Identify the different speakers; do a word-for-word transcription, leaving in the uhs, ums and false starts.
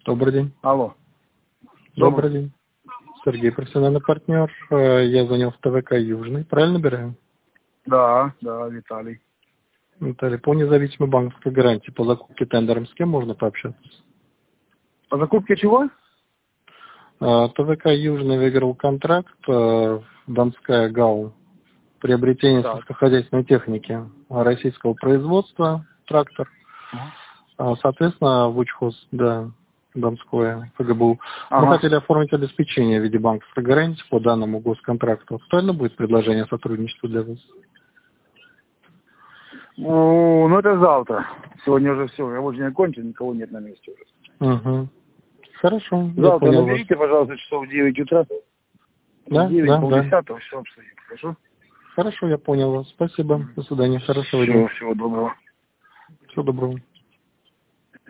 Speaker 1: Добрый день.
Speaker 2: Алло.
Speaker 1: Добрый день. Сергей, профессиональный партнер. Э, Я звонил в ТВК «Южный». Правильно берем?
Speaker 2: Да, да, Виталий.
Speaker 1: Виталий, по независимой банковской гарантии по закупке тендером с кем можно пообщаться?
Speaker 2: По закупке чего?
Speaker 1: Э, ТВК «Южный» выиграл контракт э, Донская ГАУ. Приобретение
Speaker 2: Так.
Speaker 1: сельскохозяйственной техники российского производства, трактор. А, Соответственно, Вучхоз, да, Донское, ФГБУ. Мы
Speaker 2: Ага.
Speaker 1: хотели оформить обеспечение в виде банковской гарантии по данному госконтракту. Актуально будет предложение о сотрудничестве для вас?
Speaker 2: Ну, ну, это завтра. Сегодня уже все, рабочий день окончен, никого нет на месте уже.
Speaker 1: Угу. Хорошо, я
Speaker 2: Завтра
Speaker 1: понял вас.
Speaker 2: наберите, пожалуйста, часов в девять утра.
Speaker 1: Да,
Speaker 2: В девять,
Speaker 1: да, да.
Speaker 2: полдесятого, все обстоит. Хорошо?
Speaker 1: Хорошо, я понял вас. Спасибо. До свидания. Хорошего дня.
Speaker 2: Все, всего доброго.
Speaker 1: Всего доброго.